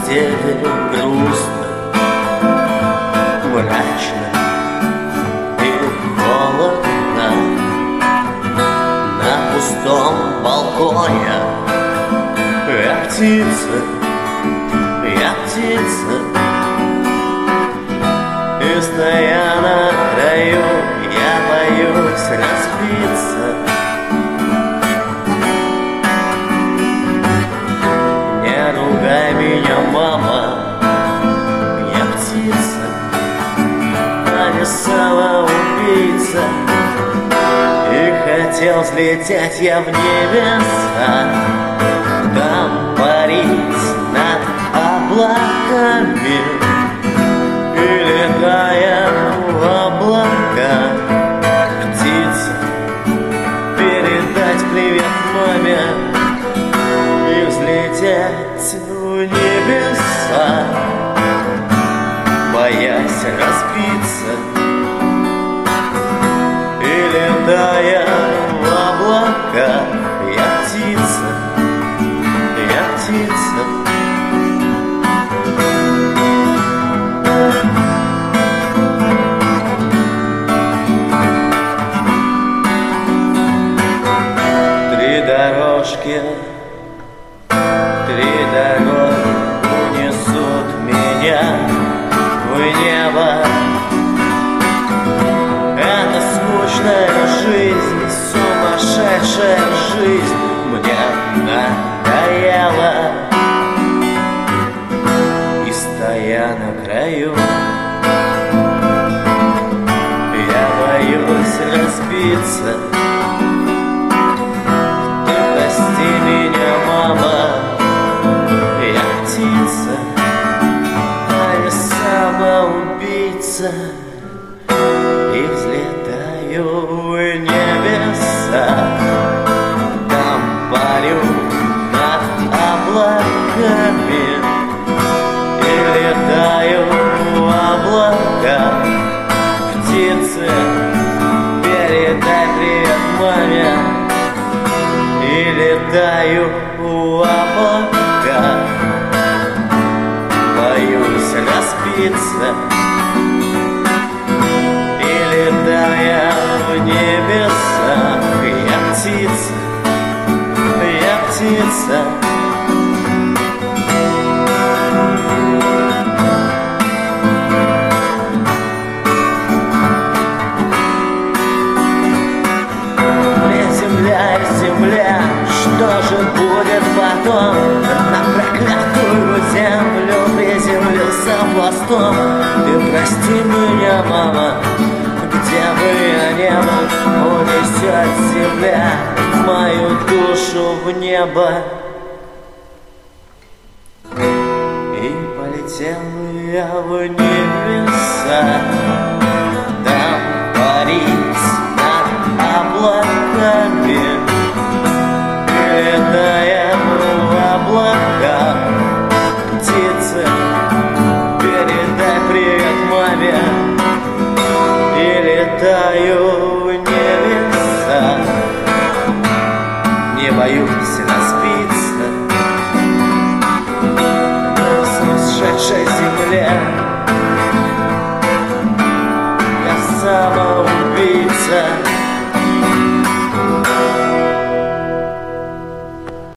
постели грустно, мрачно и холодно. На пустом балконе я птица, и стоя на краю, я боюсь разбиться. Не ругай меня, мама, я птица, а не самоубийца. И хотел взлететь я в небеса, там парить над облаками, и летая в облака, птица, передать привет маме и взлететь в небеса, боясь разбиться. И летая в облака, я птица, я птица. Три дороги унесут меня в небо. Это скучная жизнь, сумасшедшая жизнь мне надоела. И стоя на краю, я боюсь разбиться. Прости меня, мама, я птица, а не самоубийца. И взлетаю в небеса, там парю над облаками, и летаю в облака. Птицы, передай привет маме, и летаю в облака, боюсь разбиться. И летая в небесах, я птица, я птица. Земля, что же будет потом? На проклятую землю приземлился пластом. Ты прости меня, мама, где бы я не был, унесет земля мою душу в небо. И полетел я в небеса, там парить над облаками, летая в облака. Птицы, передай привет маме, и летаю в небеса, не боюсь разбиться на сумасшедшей земле.